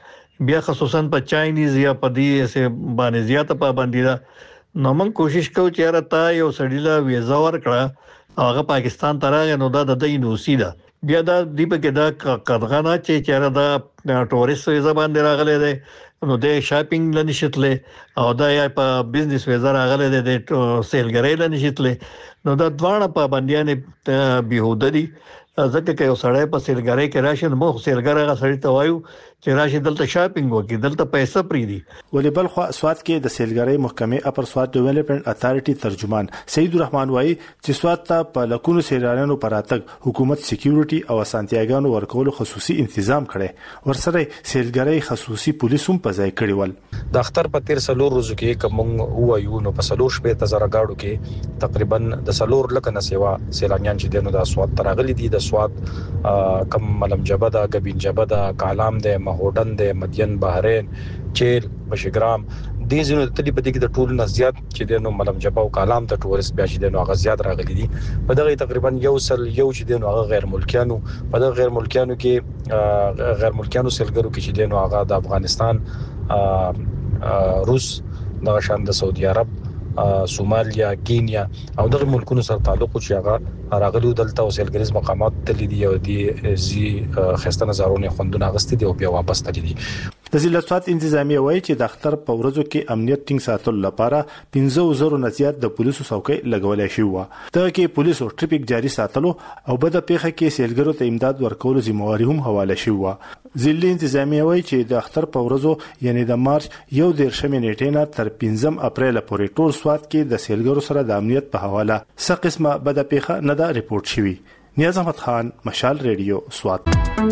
بیا خصوصا په چاینیز یا په دې سه باندې زیاته پابندي ده. نو موږ کوشش کوو چې را ته یو سړی لا ویزا ورکړه هغه پاکستان ته راغی نو دا د دینوسی ده. بیا دا دی په کې دا قدغه چې چیرې دا ټوریست ویزا باندې راغلی دی نو د شاپینګ لنیشتله او دا یا په بزنس ویزا راغلی دی د سیلګری لنیشتله نو دا دواړه پابندیاں بهوده دي. ځکه چې یو سړی په سیلګری کې راشي نو مخ سیلګر هغه سړی ته وایو چې راشي دلته شاپینګ وکړي دلته پیسې پری دي. ولې بل خو سواد کې د سیلګری محکمې اپر سواد ډیولپمنٹ اتھارټي ترجمان سید الرحمن وایي چې سواد ته په لکونو سیلانیانو پراتګ حکومت سکیورټي او اسانتیاګانو ورکول خصوصي تنظیم کړي ورسره سیلګری خصوصي پولیس هم په ځای کړي ول. د اختر په تیر سلور روزو کې کوم وایو نو په سلور شپه ته زره گاډو کې تقریبا د سلور لکه نه سیوا سیلانیان چې دنو د سواد ترغلي دي د سواد کم ملم جبدا غبین جبدا کالام ده مهودن ده مدین بحرین چیل بشګرام دې زینو د تلی په دې کې د ټول نه زیات چې دنو ملم جبا او کالام ته ټورست بیا چې دنو هغه زیات راغلي دي. په دغه تقریبا یو سل یو چې دنو هغه غیر ملکیانو په دغه غیر ملکیانو کې غیر ملکیانو سیلګرو کې چې دنو هغه د افغانستان روس د شان د سعودي عرب سومالیا کینیا او دغه ملکونو سره تعلق چې هغه راغلي دلته او سیلګریز مقامات تللی دي او دي زی خسته نظرونه خوندونه غستې دي او بیا واپس تللی دي. د ضلعات انتظامیه وایي چې د اختر په ورځو کې امنیت ټینګ ساتلو لپاره پنځه زره نه زیات د پولیسو څوکۍ لګولای شي و. دغه کې پولیسو ټریفیک جاري ساتلو او بده پیخه کې سیلګرو ته امداد ورکولو ذمہواری هم حواله شي و. ضلع انتظامیه وایي چې د اختر په ورځو یعنی د مارچ یو دیرشمې نیټې نه تر پنځم اپریل پورې ټول سواد کې د سیلګرو سره د امنیت په حواله څه قسمه بده پیخه نه دا ریپورت شوی. نیاز احمد خان مشال ریډیو سواد.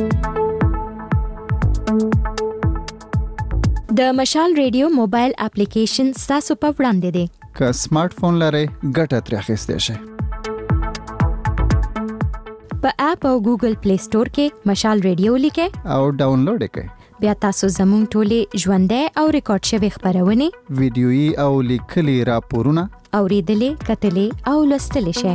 د مشال ریډیو موبایل اپلیکیشن تاسو په وړاندې دی. که سمارټ فون لرئ ګټه ترې اخیستئ شئ. په اپ او ګوګل پلی سٹور کې مشال ریډیو لیکئ او ډاونلوډ کړئ. بیا تاسو زموږ ټولې ژوندۍ او ریکارډ شوی خبرونه ویډیويي او لیکلي راپورونه اوریدلې کتلې او لوستلې شئ.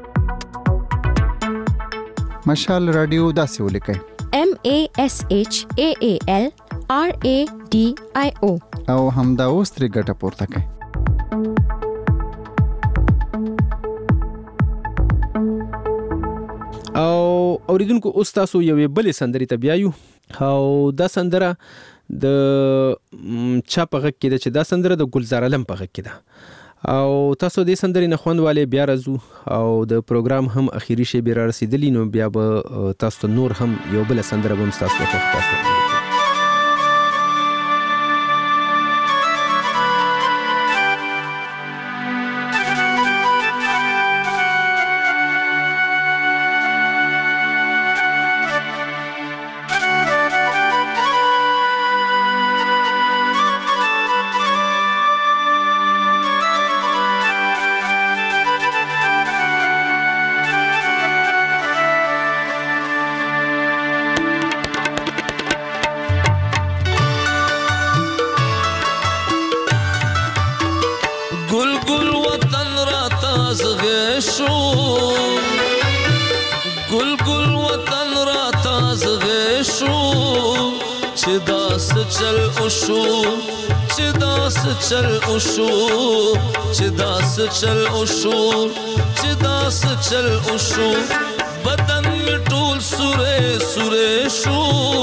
مشال رادیو داسې ولیکئ M A S H A A L R A D I O او همدا اوس ترې ګټه پورته کړئ. او اوریدونکو اوس تاسو یوې بلې سندرې ته بیایو او دا سندره د چا په غږ کې ده چې دا سندره د ګلزار علم په غږ کې ده او تاسو دې سندرې نه خوندواله بیا راځو او د پروګرام هم اخیری شی به را رسیدلی نو بیا به تاسو نور هم یو بل سندره به تاسو ته تاسو चल उशू चिदास चल उशू चिदास चल उशू चिदास चल उशू बदन में टूल सुरे सुरे शू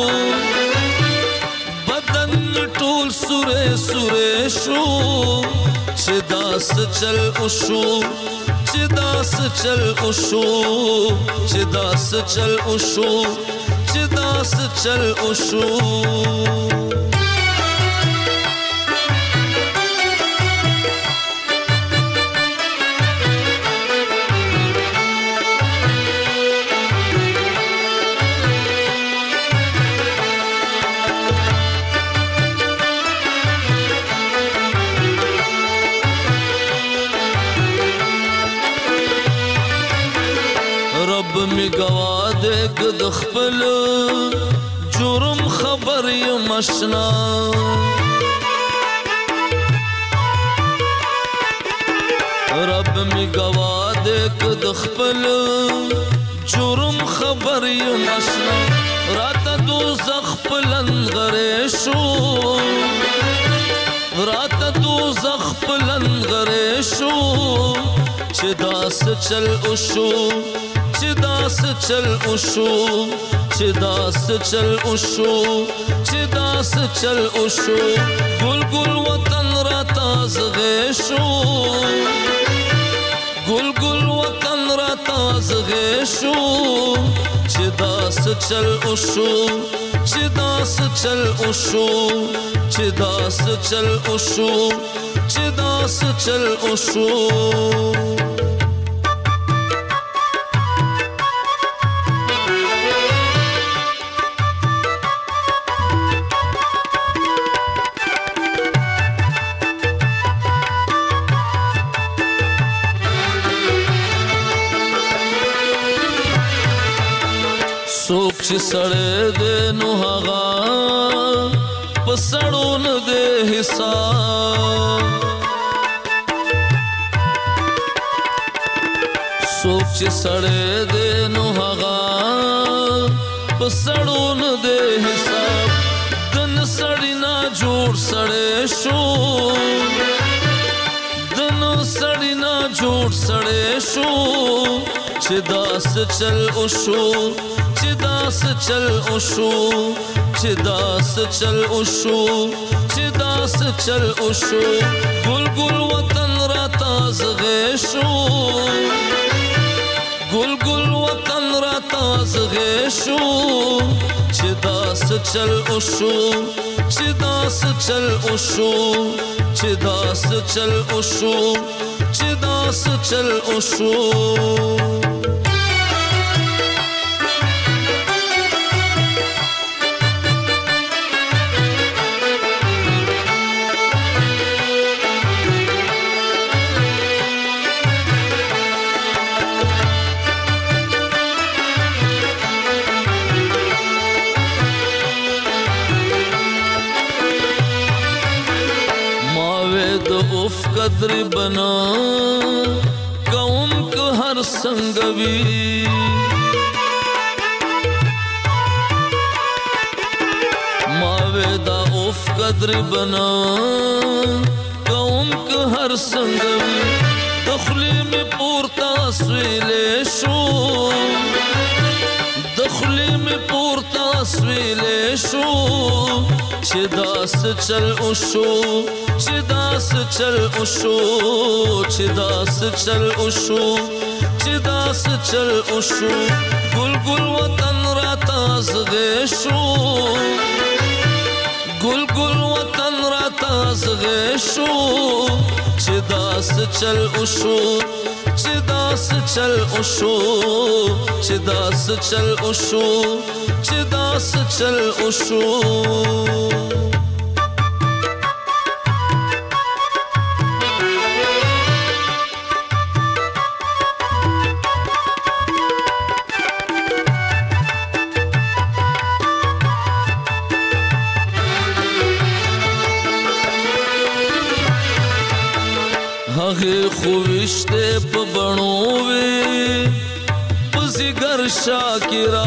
बदन में टूल सुरे सुरे शू चिदास चल उशू चिदास चल उशू चिदास चल उशू चिदास चल उशू गवा दे गद खपल जुर्म खबर ये मशना रब में गवा दे गद खपल जुर्म खबर ये मशना रात दो ज़ख پلن غره شو راته دوزخ پلن غره شو چې داس چل اوشو چې داس چل اوشو چې داس چل اوشو چې داس چل اوشو ګل ګل وطن را تازه شو ګل ګل وطن را تازه شو چې داس چل اوشو چې داس چل اوشو چې داس چل اوشو چې داس چل اوشو څوک چې سړی دی نو هغه په سړو نه دی حساب څوک چې سړی دی نو هغه په سړو نه دی حساب د نه سړي نه جوړ سړی شو د نه سړي نه جوړ سړی شو چې داس چل اوشو چې داس چل اوشو چې داس چل اوشو چې داس چل اوشو ګل ګل وطن را تازه شو ګل ګل وطن را تازه شو چې داس چل اوشو چې داس چل اوشو چې داس چل اوشو چې داس چل اوشو उफ कद्र बना कौम को हर संगवी मावेदा उफ कद्र बना कौम को हर संगवी दखली में पूरता स्वीले शो दखली में पूरता स्वीले शो چې داس چل اوشو چې داس چل اوشو چې داس چل اوشو چې داس چل اوشو ګل ګل وطن را تازه شو ګل ګل وطن را تازه شو چې داس چل اوشو چې داس چل اوشو چې داس چل اوشو چې داس چل اوشو هغه خوشته په بڼو وي پزګر شاکرا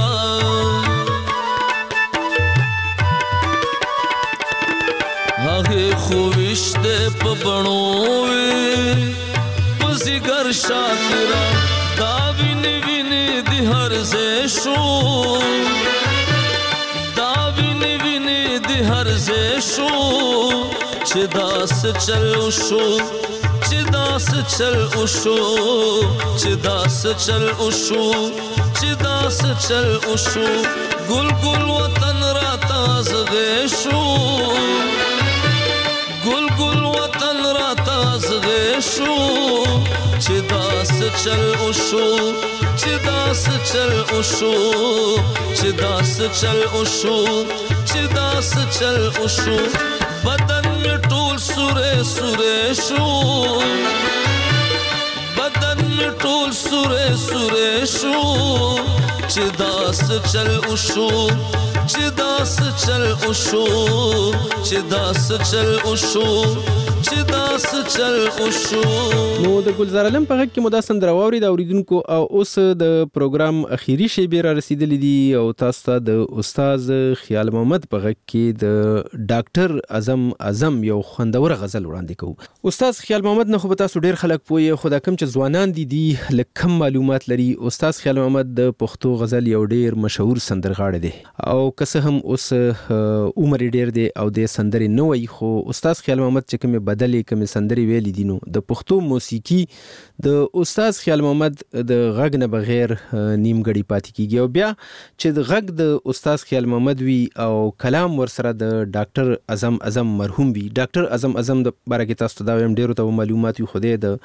هغه خوشته په بڼو وي پزګر شاکرا دا ویني ویني د هر ځای شو دا ویني ویني د هر ځای شو چې داس چلو شو چې داس چل اوشو چې داس چل اوشو چې داس چل اوشو ګل ګل وطن را تازه شو ګل ګل وطن را تازه شو چې داس چل اوشو چې داس چل اوشو چې داس چل اوشو چې داس چل اوشو بدن में टूल सुरे सुरे शू बदन में टूल सुरे सुरे शू चिदास चल उशू चिदास चल उशू चिदास चल उशू چې داس چل وشو. نو د ګلزار علم په غږ کې مو دا سندره واوري د اوریدونکو او اوس د پروګرام اخیری شیبې را رسیدلې دي او تاسو ته د استاد خیال محمد په غږ کې د ډاکټر اعظم اعظم یو خوندور غزل وړاندې کوو. استاد خیال محمد نه خو به تاسو ډیر خلک پوي خو دا کم چې ځوانان دي دي لکم معلومات لري. استاد خیال محمد د پښتو غزل یو ډیر مشهور سندرغاړی دی او که هم اوس عمر ډیر دی او د سندرې نه وای خو استاد خیال محمد چې کومه بدلې کومه سندرې ویلې دي نو د پښتو موسیقي د استاد خیال محمد د غږ نه بغیر نیمګړی پاتې کیږي او بیا چې د غږ د استاد خیال محمد وی او کلام ورسره د ډاکټر اعظم اعظم مرحوم وی. ډاکټر اعظم اعظم د باره کې تاسو ته دا هم ډیرو ته معلومات یو خوده د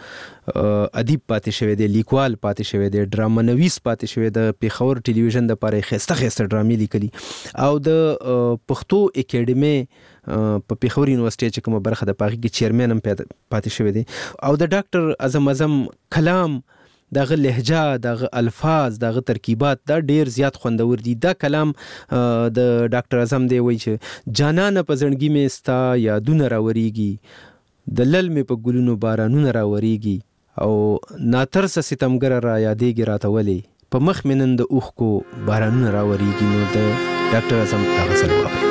ادیب پاتې شوی دی، لیکوال پاتې شوی دی، ډرامه نویس پاتې شوی د پیښور ټلویزیون د پاره خسته خسته ډرامې لیکلي او د پښتو اکیډمي په پیښور یونیورسيټي چې کومه برخه د پاغي کې چیرمن هم پاتې شوی دی او د ډاکټر اعظم اعظم کلام دغه لهجه دغه الفاظ دغه ترکیبات دا ډیر زیات خوندور دي. دا کلام د ډاکټر اعظم دی وایي چې جانان په زړګي مې ستا یادونه راوريږي د لل مې په ګلونو بارانونه راوريږي او ناترس ستمګر را یادېږي راته ولې په مخ مې نن د اوښکو بارانونه راوريږي. نو د ډاکټر اعظم دا غزل واورئ.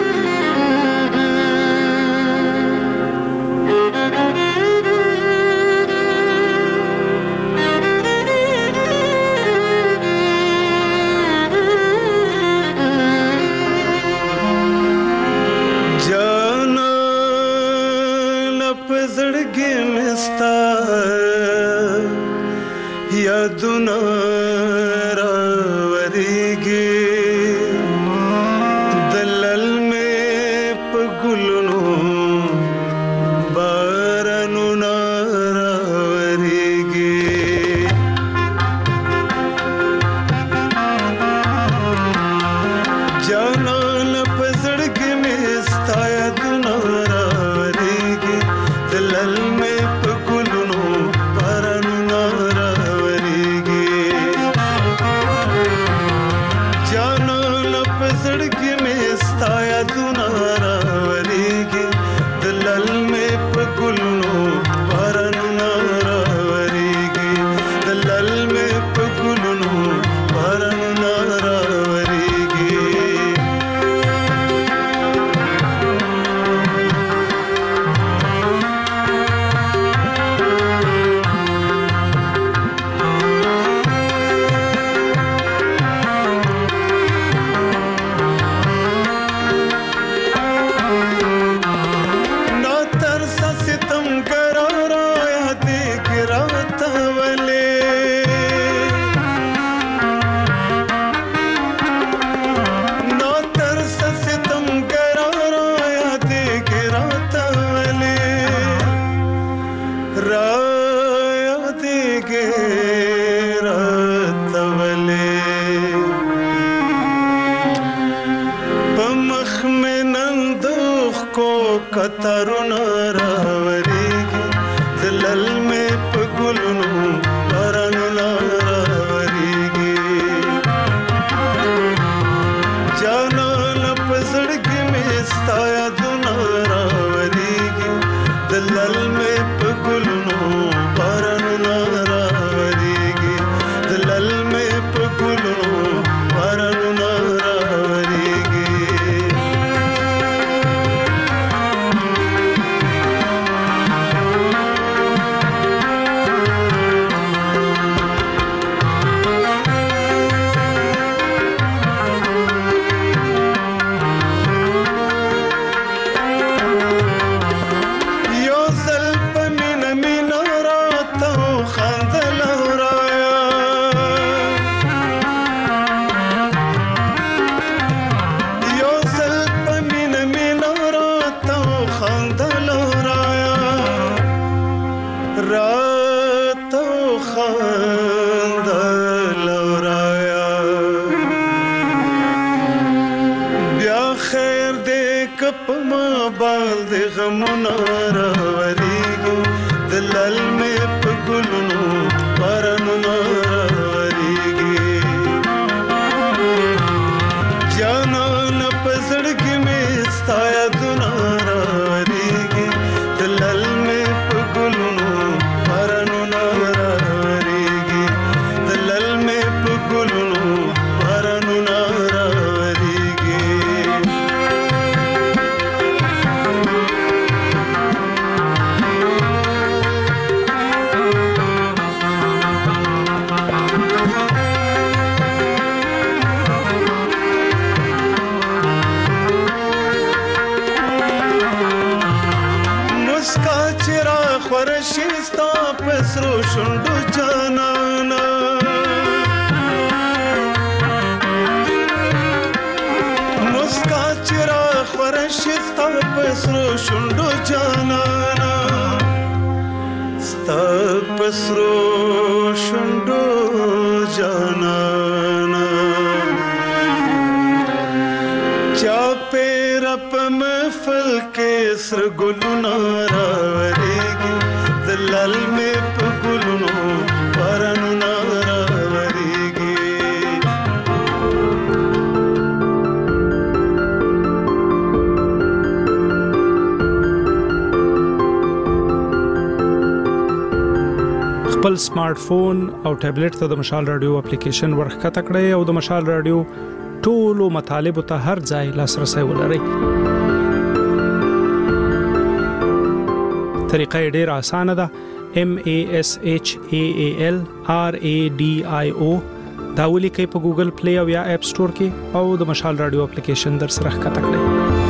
दिल में پسرو شوندو جانانا ستا پسرو شوندو جانانا چا پیرا په محفل کې سر ګلونه راورېږي دلال مې په ګلونو پرانو راورېږي خپل سمارټ فون او ټابلیټ ته د مشال رادیو اپلیکیشن ورخکته کړئ او د مشال رادیو ټولو مطالبه ته هر ځای لاسرسي ولرئ. طریقه ډیره اسانه ده. M A S H A A L R A D I O دا ولیکئ په ګوګل پلی او یا اپ سٹور کې او د مشال رادیو اپلیکیشن در سره ښکته کړئ.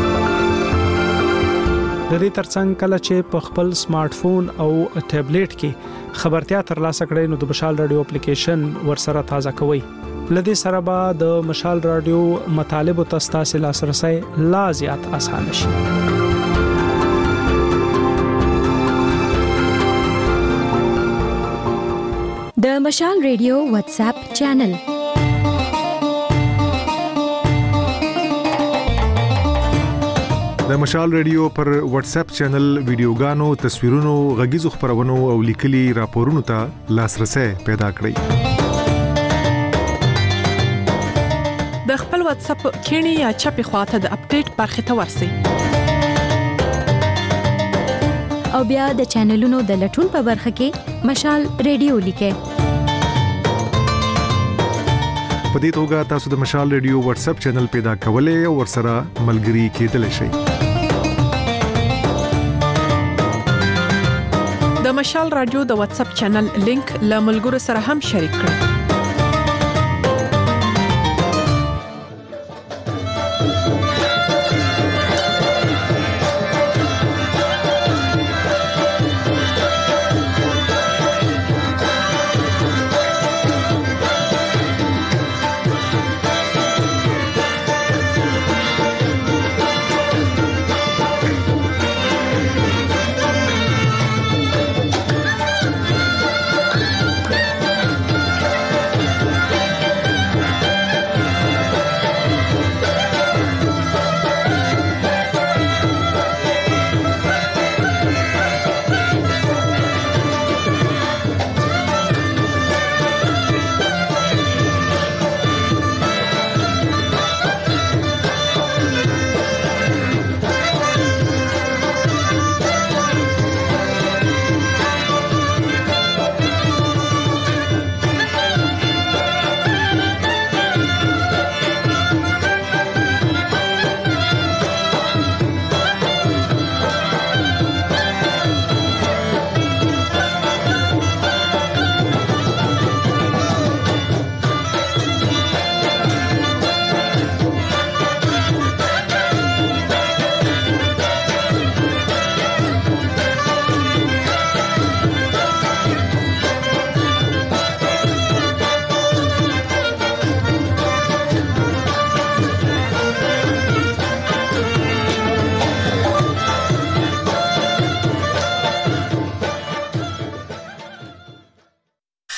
د دې ترڅنګ کله چې په خپل سمارټ فون او ټابلیټ کې خبرتیا ترلاسه کړئ نو د مشال رادیو اپلیکیشن ورسره تازه کوئ. لدې سره به د مشال رادیو مطالبه تاسو لاسرسي لا زیات آسان شي. د مشال ریډیو واتس اپ چینل د مشال ریډیو پر واتس اپ چینل ویډیوګانو، تصویرونو، غږیزو خبرونو او لیکلي راپورونو ته لاسرسي پیدا کړئ. د خپل واتس اپ کینی یا چپی خواته د اپډیټ برخه ته ورسی او بیا د چینلونو د لټون په برخه کې مشال ریډیو لیکه. په دې توګه تاسو د مشال ریډیو واتس اپ چینل پیدا کولای او ورسره ملګري کېدلی شئ. د مشال رادیو د واتس اپ چینل لینک له ملګرو سره هم شریک کړئ.